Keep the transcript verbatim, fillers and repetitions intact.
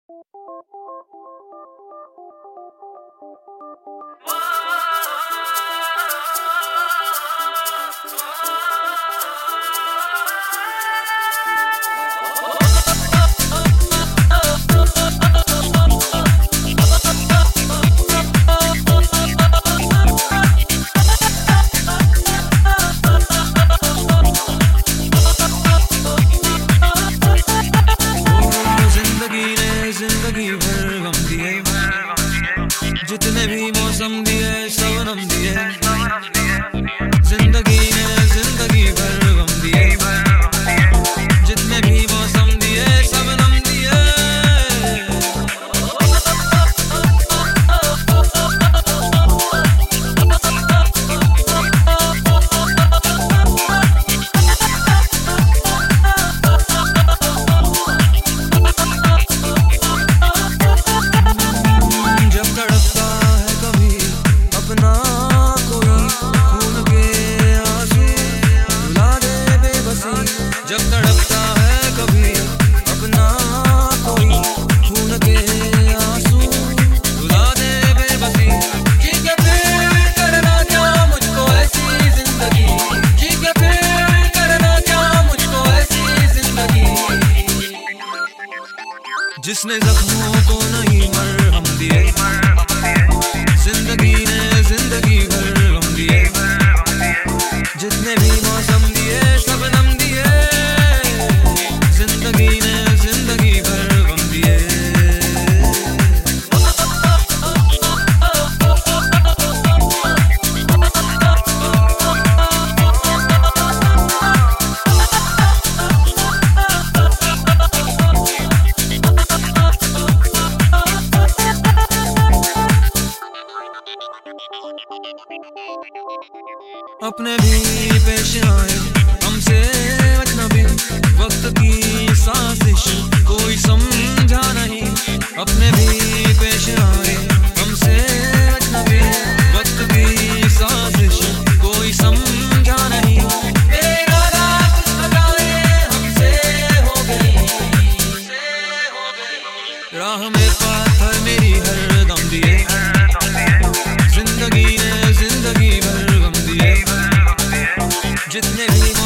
जितने भी मौसम दिए सबनम दिए, जिंदगी ने जिंदगी भर गम दिए, जितने भी मौसम दिए सबनम दिए। जब तड़पता है कभी अपना कोई, खून के आंसू रुला दे बेबसी। जी के फिर करना क्या मुझको ऐसी जिंदगी, जी के फिर करना क्या मुझको ऐसी जिंदगी। जिसने जख्मों को नहीं मरहम दिए, जिंदगी ने जिंदगी भर गम दिए, जितने भी मौसम दिए सबनम दिए, जिंदगी ने जिंदगी भर गम दिए। अपने भी पेश आए हमसे अजनबी, वक्त की साजिश कोई समझा नहीं। अपने भी पेश आए हमसे अजनबी, वक्त की साजिश कोई समझा नहीं। मेरा रात बताए हमसे हो गई, राह में पाथर मेरी हर दम दिए, जिंदगी ने जिंदगी भर गम दिए, जितने भी